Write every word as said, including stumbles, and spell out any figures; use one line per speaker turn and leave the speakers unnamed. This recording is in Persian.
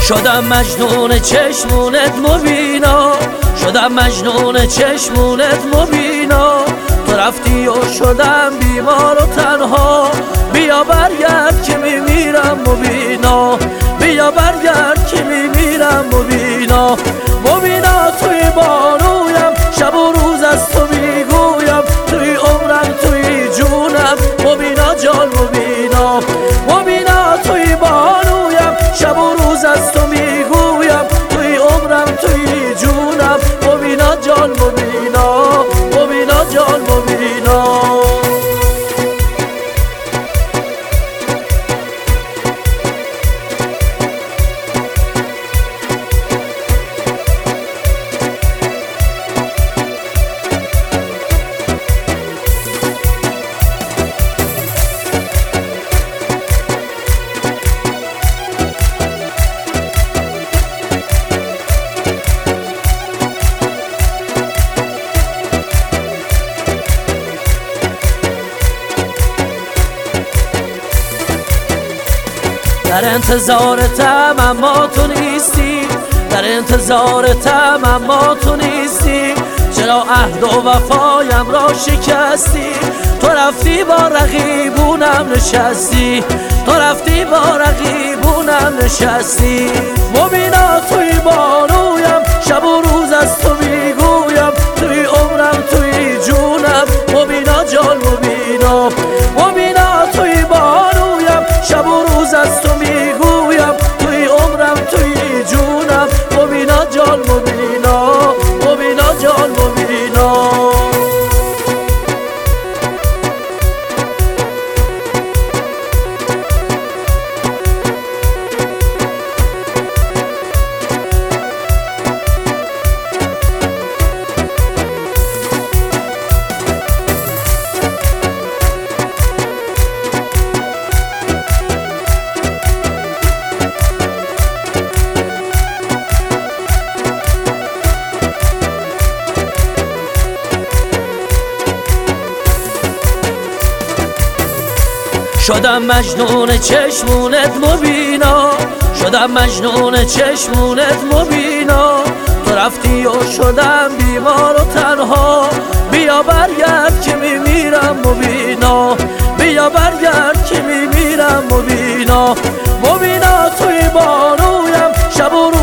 شدم مجنون چشمونت مبینا، شدم مجنون چشمونت مبینا. تو رفتی و شدم بیمار و تنها، بیا برگرد که میمیرم مبینا، بیا برگرد که میمیرم مبینا. مبینا توی بانویم، شب و روز از تو میگویم، توی عمرم توی جونم مبینا جان مبینا. مبینا توی بانویم، شب و روز از تو میگویم، توی عمرم توی جونم مبینا جان مبینا، مبینا جان مبینا. در انتظارتم اما تو نیستی، در انتظارتم اما تو نیستی. چرا عهد و وفایم را شکستی؟ تو رفتی با رقیبونم نشستی، تو رفتی با رقیبونم نشستی. مبینا توی بانویم، شب و روز از تو میگویم، توی عمرم توی جونم مبینا جان مبینا. مبینا توی بانویم، شب و روز از تو میگویم، توی عمرم توی جونم مبینا جان مبینا، مبینا جان مبینا. شدم مجنون چشمونت مبینا، شدم مجنون چشمونت مبینا. تو رفتی و شدم بیمار و تنها، بیا برگرد که میمیرم مبینا، بیا برگرد که میمیرم مبینا. مبینا توی بانویم، شب و